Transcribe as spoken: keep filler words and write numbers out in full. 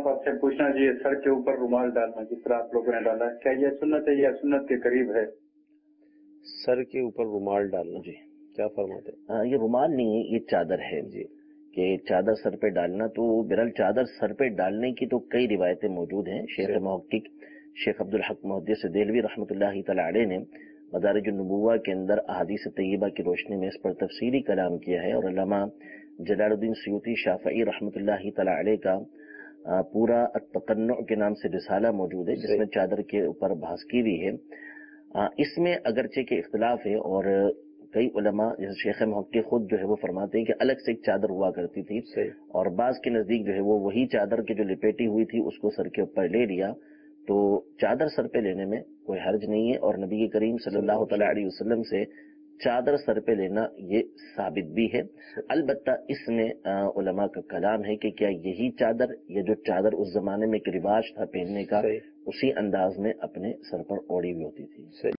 आपसे पूछना चाहिए सर के ऊपर रुमाल डालना, जिस तरह आप लोगों ने डाला, क्या ये सुन्नत है या सुन्नत के करीब है? सर के ऊपर रुमाल डालना जी क्या फरमाते हैं? ये रुमाल नहीं है, ये चादर है जी, कि चादर सर पे डालना। तो बहरहाल चादर सर पे डालने की तो कई रिवायतें मौजूद हैं। शेख मुहक्किक शेख अब्दुल हक मुहद्दिस देलवी रहमतुल्लाहि तआला अलैह ने मदारिज अन्नुबुव्वा के अंदर अहादीस तय्यबा की रोशनी में इस पर तफसीली कलाम किया है, और अल्लामा जलालुद्दीन सयूती शाफई रहमतुल्लाहि तआला अलैह का पूरा अत-तक़न्नु के नाम से रिसाला मौजूद है, जिसमें चादर के ऊपर बहस की हुई है। इसमें अगरचे के इख्तिलाफ है, और कई उलमा जैसे शेख मुहक्किक खुद जो है वो फरमाते हैं कि अलग से एक चादर हुआ करती थी, और बाज के नजदीक जो है वो वही चादर के जो लिपेटी हुई थी उसको सर के ऊपर ले लिया। तो चादर सर पे लेने में कोई हर्ज नहीं है, और नबी करीम सल्लल्लाहु अलैहि वसल्लम से चादर सर पे लेना ये साबित भी है। अलबत्ता इसमें उलमा का कलाम है कि क्या यही चादर, ये जो चादर उस जमाने में एक रिवाज था पहनने का, उसी अंदाज में अपने सर पर ओढ़ी हुई होती थी।